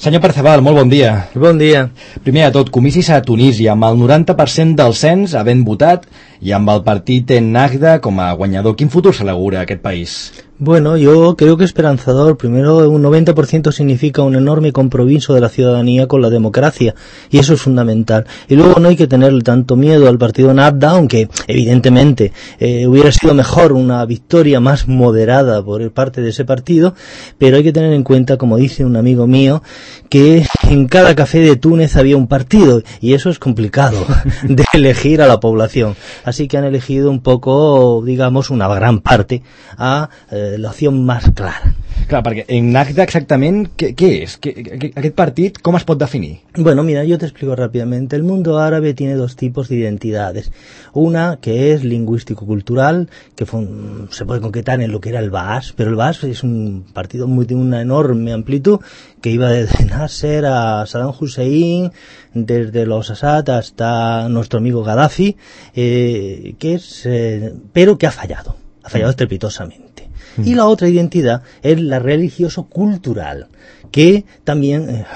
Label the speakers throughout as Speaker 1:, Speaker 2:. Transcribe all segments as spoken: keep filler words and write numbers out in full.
Speaker 1: Senyor Perceval, molt bon dia.
Speaker 2: Bon dia.
Speaker 1: Primer de tot, comicis a Tunísia, amb el noranta per cent del cens havent votat i amb el partit Ennahda com a guanyador. Quin futur se l'augura a aquest país?
Speaker 2: Bueno, yo creo que esperanzador. Primero, un noventa por ciento significa un enorme compromiso de la ciudadanía con la democracia, y eso es fundamental. Y luego no hay que tenerle tanto miedo al partido Ennahda, aunque evidentemente eh, hubiera sido mejor una victoria más moderada por parte de ese partido, pero hay que tener en cuenta, como dice un amigo mío, que en cada café de Túnez había un partido, y eso es complicado de elegir a la población. Así que han elegido un poco, digamos, una gran parte a eh, la opción más clara.
Speaker 1: Clar, perquè Ennahda exactament què, què és? Què, aquest partit com es pot definir?
Speaker 2: Bueno, mira, yo te explico rápidamente. El mundo árabe tiene dos tipos de identidades. Una que es lingüístico-cultural, que fue, se puede concretar en lo que era el Baas, pero el Baas es un partido muy, de una enorme amplitud que iba desde Nasser a Saddam Hussein, desde los Assad hasta nuestro amigo Gaddafi, eh, que es, eh, pero que ha fallado, ha fallado estrepitosamente. Y la otra identidad es la religioso-cultural, que también, eh,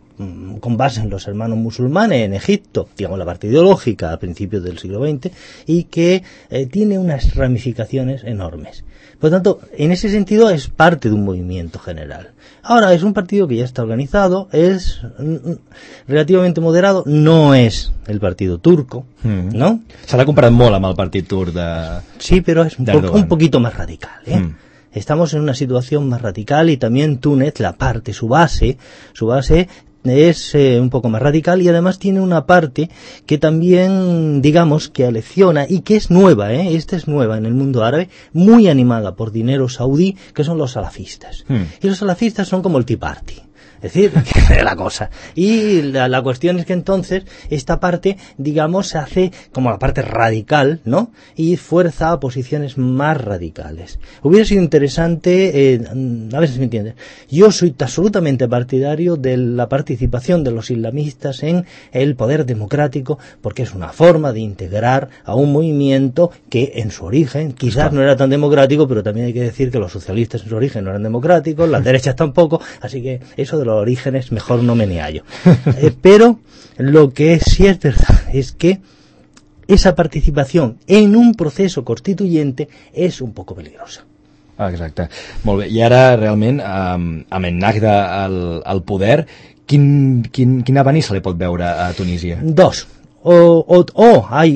Speaker 2: con base en los hermanos musulmanes en Egipto, digamos la parte ideológica a principios del siglo veinte, y que eh, tiene unas ramificaciones enormes. Por lo tanto, en ese sentido es parte de un movimiento general. Ahora, es un partido que ya está organizado, es mm, relativamente moderado, no es el partido turco, mm. ¿no?
Speaker 1: Se l'ha comparat molt amb el partit turc de...
Speaker 2: Sí, pero es un, po un poquito más radical, ¿eh? Mm. Estamos en una situación más radical, y también Túnez, la parte, su base, su base es eh, un poco más radical, y además tiene una parte que también, digamos, que alecciona y que es nueva, ¿eh? Esta es nueva en el mundo árabe, muy animada por dinero saudí, que son los salafistas. Mm. Y los salafistas son como el Tea Party. Es decir, que la cosa. Y la, la cuestión es que entonces esta parte, digamos, se hace como la parte radical, ¿no? Y fuerza a posiciones más radicales. Hubiera sido interesante, eh, a ver si me entiendes, yo soy absolutamente partidario de la participación de los islamistas en el poder democrático, porque es una forma de integrar a un movimiento que en su origen quizás no era tan democrático, pero también hay que decir que los socialistas en su origen no eran democráticos, las derechas tampoco, así que eso de los orígenes mejor no me hallo. Eh, pero lo que sí es verdad es que esa participación en un proceso constituyente és un poco peligrosa.
Speaker 1: Ah, exacte. Molt bé. I ara, realment, amb, amb Ennahda al, al poder, quin, quin, quin avenir se li pot veure a Tunísia?
Speaker 2: Dos. O, o, o hay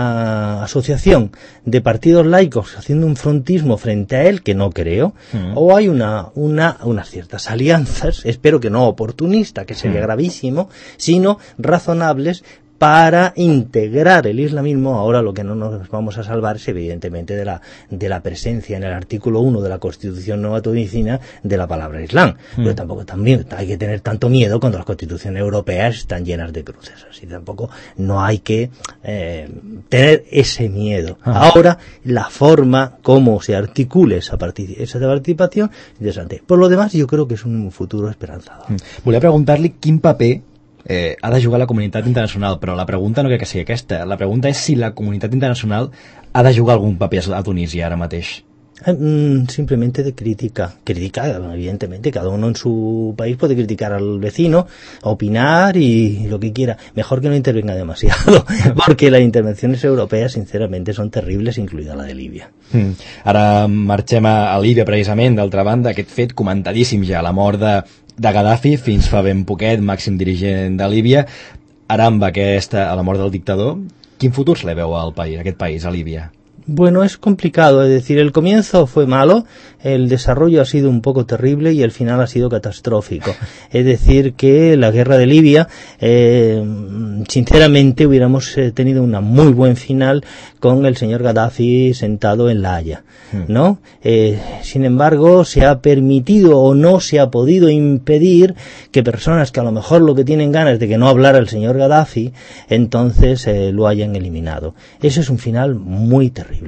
Speaker 2: una asociación de partidos laicos haciendo un frontismo frente a él, que no creo, mm. o hay una, una, unas ciertas alianzas, espero que no oportunista, que sería mm. gravísimo, sino razonables, para integrar el islamismo. Ahora lo que no nos vamos a salvar es evidentemente de la, de la presencia en el artículo uno de la Constitución Nueva Tunecina de la palabra Islam. Mm. Pero tampoco también hay que tener tanto miedo cuando las constituciones europeas están llenas de cruces. Así tampoco no hay que eh, tener ese miedo. Ah. Ahora, la forma como se articule esa, partic esa participación es interesante. Por lo demás, yo creo que es un futuro esperanzador.
Speaker 1: Mm. Volia preguntar-li quin paper Eh, ha de jugar la comunitat internacional, però la pregunta no crec que sigui aquesta. La pregunta és si la comunitat internacional ha de jugar algun paper a Tunísia ara mateix.
Speaker 2: Eh, mm, simplemente de crítica. Crítica, evidentemente, cada uno en su país puede criticar al vecino, opinar y lo que quiera. Mejor que no intervenga demasiado, porque las intervenciones europeas, sinceramente, son terribles, incluida la de Líbia.
Speaker 1: Mm. Ara marxem a, a Líbia, precisament. D'altra banda, aquest fet comentadíssim ja, la mort de de Gaddafi, fins fa ben poquet, màxim dirigent de Líbia. Ara amb aquesta, a la mort del dictador, quin futur se li veu al país, a aquest país, a Líbia?
Speaker 2: Bueno, es complicado, es decir, el comienzo fue malo, el desarrollo ha sido un poco terrible y el final ha sido catastrófico. Es decir, que la guerra de Libia, eh, sinceramente, hubiéramos eh, tenido un muy buen final con el señor Gaddafi sentado en La Haya, ¿no? Eh, sin embargo, se ha permitido o no se ha podido impedir que personas que a lo mejor lo que tienen ganas de que no hablara el señor Gaddafi, entonces eh, lo hayan eliminado. Eso es un final muy terrible.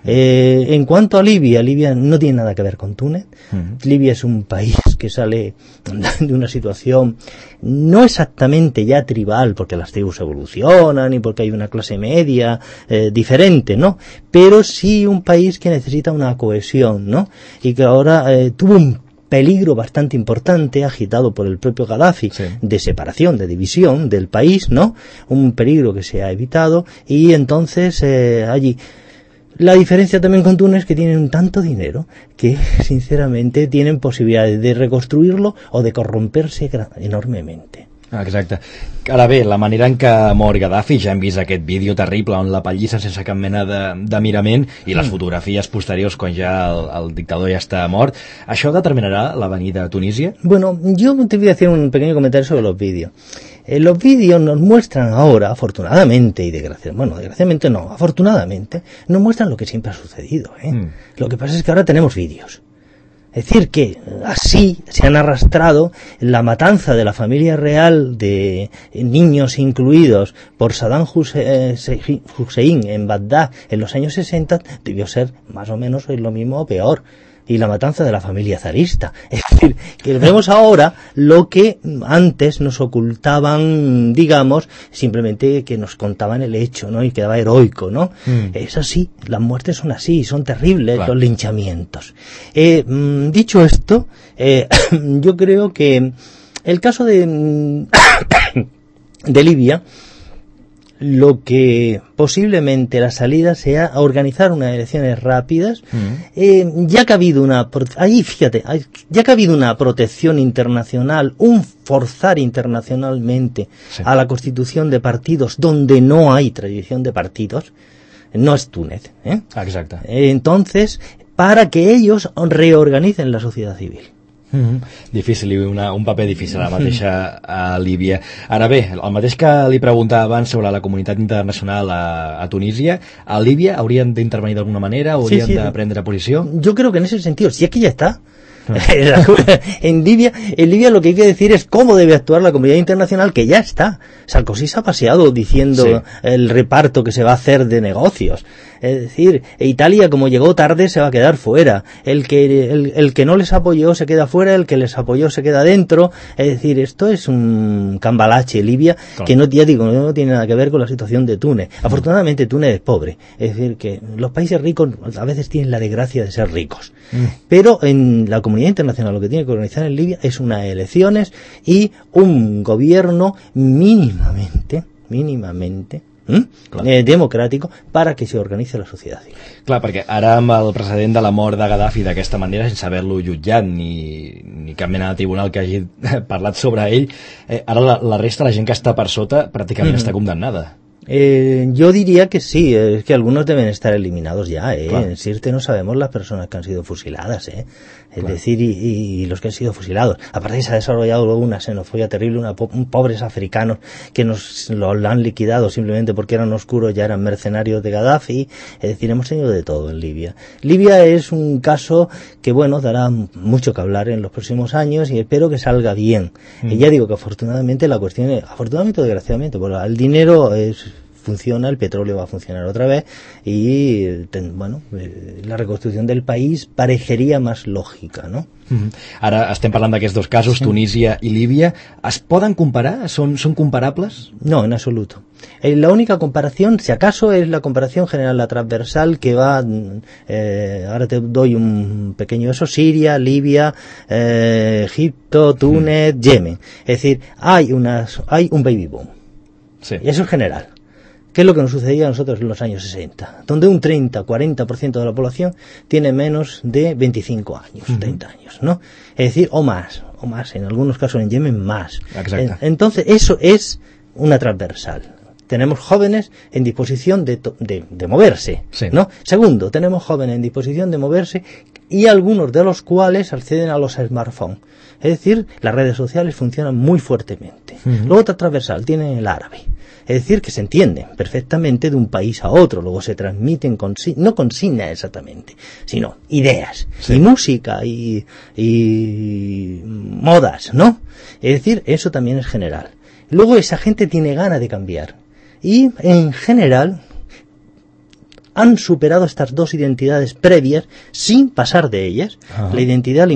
Speaker 2: Eh, en cuanto a Libia, Libia no tiene nada que ver con Túnez. Uh-huh. Libia es un país que sale de una situación no exactamente ya tribal, porque las tribus evolucionan y porque hay una clase media eh, diferente, ¿no? Pero sí un país que necesita una cohesión, ¿no? Y que ahora eh, tuvo un peligro bastante importante agitado por el propio Gaddafi, sí, de separación, de división del país, ¿no? Un peligro que se ha evitado y entonces eh, allí la diferencia también con Túnez es que tienen tanto dinero que sinceramente tienen posibilidades de reconstruirlo o de corromperse enormemente.
Speaker 1: Ah, exacte. Ara bé, la manera en què mor Gaddafi, ja hem vist aquest vídeo terrible on la pallissa sense cap mena de, de mirament i les mm. fotografies posteriors quan ja el, el dictador ja està mort, ¿això determinarà la venida a Tunísia?
Speaker 2: Bueno, yo te voy a hacer un pequeño comentario sobre los vídeos. Eh, los vídeos nos muestran ahora, afortunadamente y desgraciadamente, bueno, desgraciadamente no, afortunadamente, nos muestran lo que siempre ha sucedido, ¿eh? Mm. Lo que pasa es que ahora tenemos vídeos. Es decir, que así se han arrastrado la matanza de la familia real, de niños incluidos, por Saddam Hussein en Bagdad en los años sesenta, debió ser más o menos lo mismo o peor. Y la matanza de la familia zarista. Es decir, que vemos ahora lo que antes nos ocultaban, digamos, simplemente que nos contaban el hecho, ¿no? Y quedaba heroico, ¿no? Mm. Es así, las muertes son así, son terribles, claro, los linchamientos. Eh, dicho esto, eh, yo creo que el caso de, de Libia, lo que posiblemente la salida sea a organizar unas elecciones rápidas, mm. eh, ya que ha habido una, ahí fíjate, ya que ha habido una protección internacional, un forzar internacionalmente sí. a la constitución de partidos donde no hay tradición de partidos, no es Túnez, ¿eh?
Speaker 1: Ah, exacto.
Speaker 2: Eh, entonces, para que ellos reorganicen la sociedad civil.
Speaker 1: Mm-hmm. Difícil, una, un paper difícil la mateixa a Líbia. Ara bé, el mateix que li preguntava abans sobre la comunitat internacional a, a Tunísia, a Líbia haurien d'intervenir d'alguna manera, haurien sí, sí. de prendre posició?
Speaker 2: Yo creo que en ese sentido, si es que ya está. en Libia en Libia lo que hay que decir es cómo debe actuar la comunidad internacional, que ya está. Sarkozy se ha paseado diciendo sí. el reparto que se va a hacer de negocios. Es decir, Italia, como llegó tarde, se va a quedar fuera. El que el, el que no les apoyó se queda fuera, el que les apoyó se queda dentro. Es decir, esto es un cambalache Libia, claro, que no, ya digo, no tiene nada que ver con la situación de Túnez. Mm. Afortunadamente Túnez es pobre. Es decir, que los países ricos a veces tienen la desgracia de ser ricos. Mm. Pero en la comunidad internacional lo que tiene que organizar en Libia es unas elecciones y un gobierno mínimamente, mínimamente Eh, democràtic para que se organitzi la societat civil.
Speaker 1: Clar, perquè ara amb el precedent de la mort de Gaddafi d'aquesta manera, sense haver-lo jutjat ni, ni cap mena de tribunal que hagi parlat sobre ell, eh, ara la, la resta, la gent que està per sota, pràcticament mm. està condemnada.
Speaker 2: Eh, yo diría que sí, es que algunos deben estar eliminados ya, ¿eh? Claro. En Sirte no sabemos las personas que han sido fusiladas, ¿eh? Es claro. decir, y, y los que han sido fusilados. Aparte se ha desarrollado una xenofobia terrible, una po pobres africanos que nos lo, lo han liquidado simplemente porque eran oscuros, ya eran mercenarios de Gaddafi. Es decir, hemos tenido de todo en Libia. Libia es un caso que, bueno, dará mucho que hablar en los próximos años y espero que salga bien. Mm. Y ya digo que afortunadamente la cuestión es, afortunadamente o desgraciadamente, porque el dinero es... funciona, el petróleo va a funcionar otra vez y, ten, bueno, eh, la reconstrucción del país parecería más lógica, ¿no?
Speaker 1: Mm-hmm. Ara estem parlant d'aquests dos casos, sí. Tunísia i Líbia. Es poden comparar? ¿Son, son comparables?
Speaker 2: No, en absoluto. Eh, la única comparación, si acaso, es la comparación general, la transversal, que va, eh, ahora te doy un pequeño eso, Siria, Libia, eh, Egipto, Túnez, mm. Yemen. Es decir, hay, unas, hay un baby boom. Sí. Y eso es general. ¿Qué es lo que nos sucedía a nosotros en los años sesenta? Donde un treinta, cuarenta por ciento de la población tiene menos de veinticinco años, uh-huh. treinta años, ¿no? Es decir, o más, o más, en algunos casos en Yemen más.
Speaker 1: Exacto.
Speaker 2: Entonces, eso es una transversal. Tenemos jóvenes en disposición de, de, de moverse, sí. ¿no? Segundo, tenemos jóvenes en disposición de moverse y algunos de los cuales acceden a los smartphones. Es decir, las redes sociales funcionan muy fuertemente. Uh-huh. Luego otra transversal, tienen el árabe. Es decir, que se entienden perfectamente de un país a otro, luego se transmiten, consi no consignas exactamente, sino ideas, sí. y música, y, y modas, ¿no? Es decir, eso también es general. Luego esa gente tiene ganas de cambiar. Y, en general, han superado estas dos identidades previas sin pasar de ellas, ajá. la identidad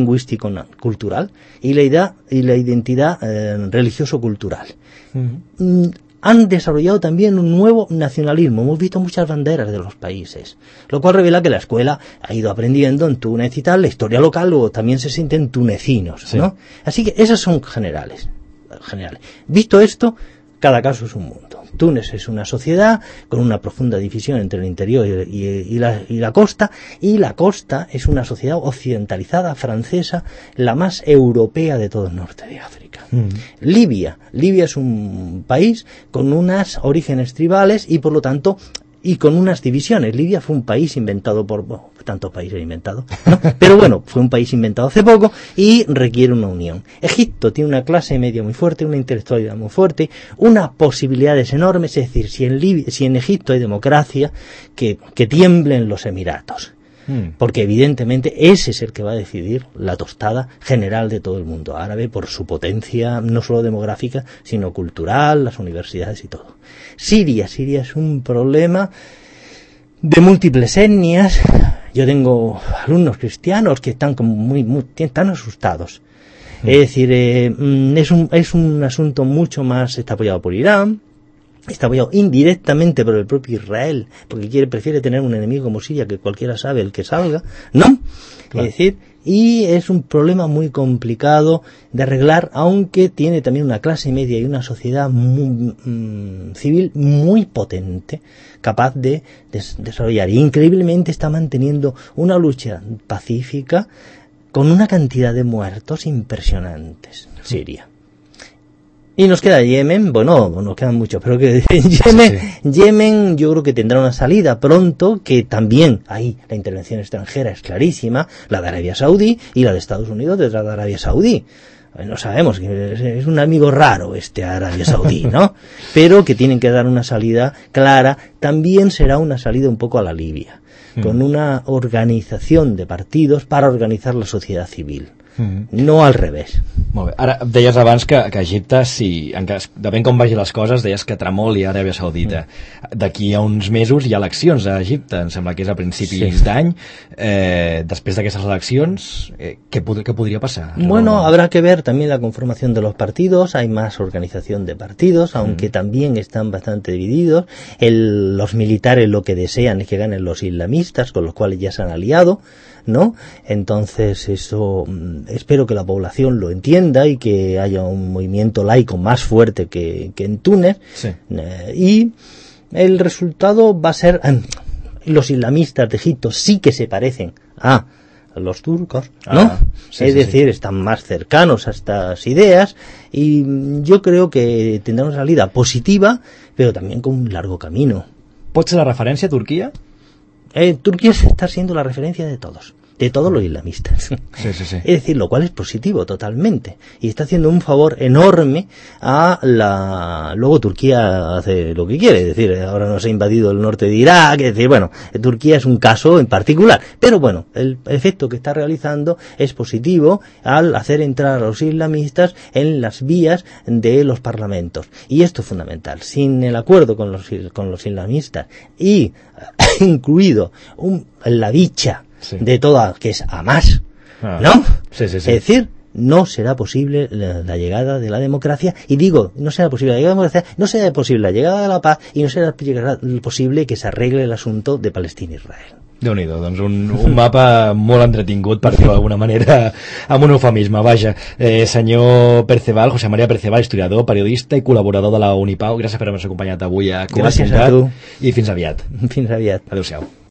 Speaker 2: lingüístico-cultural y la, idea, y la identidad eh, religioso-cultural. Uh-huh. han desarrollado también un nuevo nacionalismo. Hemos visto muchas banderas de los países, lo cual revela que la escuela ha ido aprendiendo en Túnez y tal, la historia local, luego también se sienten tunecinos, sí. ¿no? Así que esas son generales, generales. Visto esto, cada caso es un mundo. Túnez es una sociedad con una profunda división entre el interior y, y, y, la, y la costa, y la costa es una sociedad occidentalizada, francesa, la más europea de todo el norte de África. Mm. Libia. Libia es un país con unos orígenes tribales y por lo tanto y con unas divisiones. Libia fue un país inventado por... Bueno, tantos países inventados, ¿no? Pero bueno, fue un país inventado hace poco y requiere una unión. Egipto tiene una clase media muy fuerte, una intelectualidad muy fuerte, unas posibilidades enormes, es decir, si en, Libia, si en Egipto hay democracia, que, que tiemblen los Emiratos. Mm. Porque evidentemente ese es el que va a decidir la tostada general de todo el mundo árabe por su potencia no solo demográfica sino cultural, las universidades y todo. Siria, Siria es un problema de múltiples etnias. Yo tengo alumnos cristianos que están como muy, muy están asustados. Mm. Es decir, eh, es un es un asunto mucho más, está apoyado por Irán, está apoyado indirectamente por el propio Israel, porque quiere prefiere tener un enemigo como Siria que cualquiera sabe el que salga, ¿no? Claro. Es decir, y es un problema muy complicado de arreglar, aunque tiene también una clase media y una sociedad muy, mm, civil muy potente, capaz de des- desarrollar. Y increíblemente está manteniendo una lucha pacífica con una cantidad de muertos impresionantes. Siria. Y nos queda Yemen, bueno, nos quedan muchos, pero que Yemen, sí, sí. Yemen yo creo que tendrá una salida pronto, que también ahí la intervención extranjera es clarísima, la de Arabia Saudí y la de Estados Unidos detrás de Arabia Saudí. No sabemos, es un amigo raro este Arabia Saudí, ¿no? Pero que tienen que dar una salida clara, también será una salida un poco a la Libia, mm. con una organización de partidos para organizar la sociedad civil. Mm-hmm. No al revés.
Speaker 1: Molt bé. Ara, deies abans que, que Egipte, si, en cas, depèn com vagi les coses, deies que tremoli a Aràbia Saudita. Mm. D'aquí a uns mesos hi ha eleccions a Egipte, em sembla que és a principis sí. d'any. Eh, després d'aquestes eleccions, eh, què, pod- què podria passar?
Speaker 2: Bueno, no? Habrá que ver también la conformación de los partidos, hay más organización de partidos, aunque mm. también están bastante divididos. El, los militares lo que desean es que ganen los islamistas, con los cuales ya se han aliado, ¿no? Entonces eso, espero que la población lo entienda y que haya un movimiento laico más fuerte que, que en Túnez, sí. eh, y el resultado va a ser eh, los islamistas de Egipto sí que se parecen a los turcos, ¿no? Ah, sí, es sí, decir, sí. están más cercanos a estas ideas y yo creo que tendrá una salida positiva, pero también con un largo camino.
Speaker 1: ¿Pot ser la referència a Turquia?
Speaker 2: Eh, Turquía está siendo la referencia de todos, de todos los islamistas.
Speaker 1: Sí, sí, sí.
Speaker 2: Es decir, lo cual es positivo totalmente. Y está haciendo un favor enorme a la... Luego Turquía hace lo que quiere, es decir, ahora nos ha invadido el norte de Irak, es decir, bueno, Turquía es un caso en particular. Pero bueno, el efecto que está realizando es positivo al hacer entrar a los islamistas en las vías de los parlamentos. Y esto es fundamental. Sin el acuerdo con los, con los islamistas y incluido un, la dicha sí. de toda, que es Hamas, ah, ¿no?
Speaker 1: Sí, sí, sí.
Speaker 2: Es decir, no será posible la, la llegada de la democracia, y digo, no será posible la llegada de la democracia, no será posible la llegada de la paz, y no será posible que se arregle el asunto de Palestina i Israel.
Speaker 1: Déu-n'hi-do, doncs un, un mapa molt entretingut, per dir-ho d'alguna manera, amb un eufemisme. Vaja, eh, senyor Perceval, José María Perceval, historiador, periodista i col·laborador de la Unipau, gràcies per haver-nos acompanyat avui a Cugat
Speaker 2: Gràcies a tu.
Speaker 1: I fins aviat.
Speaker 2: Fins aviat.
Speaker 1: Adéu-siau.